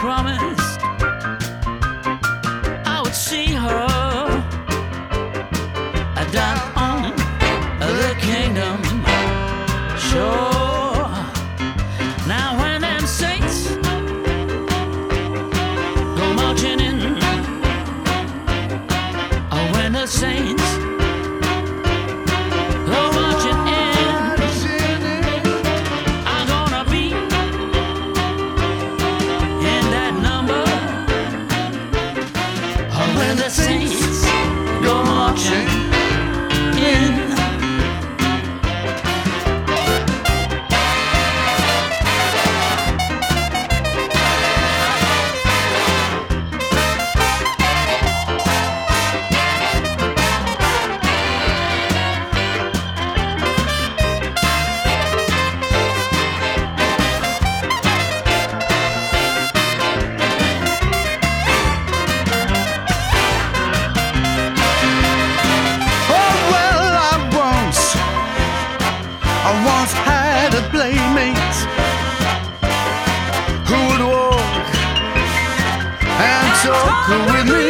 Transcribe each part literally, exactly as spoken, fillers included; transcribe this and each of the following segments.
promised I would see her down on the kingdom shore. Now when them saints go marching in, or when the saints go marching in, I'm gonna be in that number. Or when the saints go marching in. I once had a playmate who would walk and talk with me,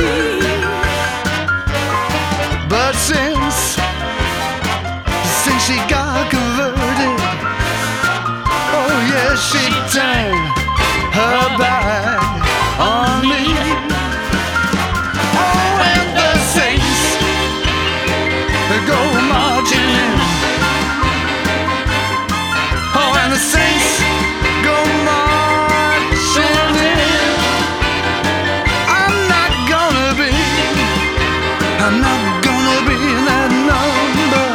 but since since she got converted, oh yes, she turned her back on me. Oh, and the saints go marching in. And the saints go marching in. I'm not gonna be, I'm not gonna be in that number.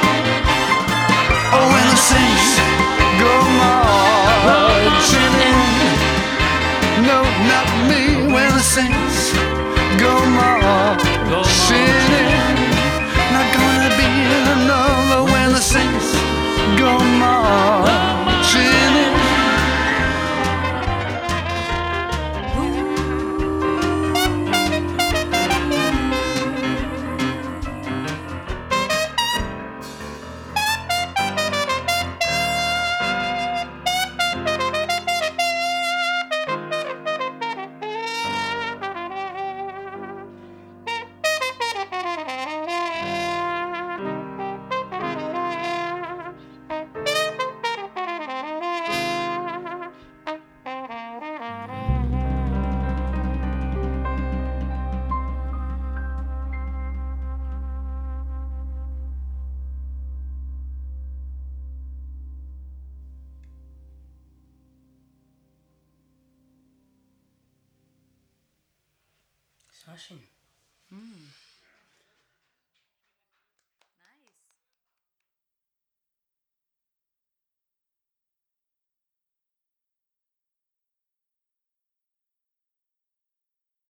Oh, when the saints go marching in. No, not me. When the saints go marching in. Not gonna be in a number when the saints go marching in. Smashing. Mm.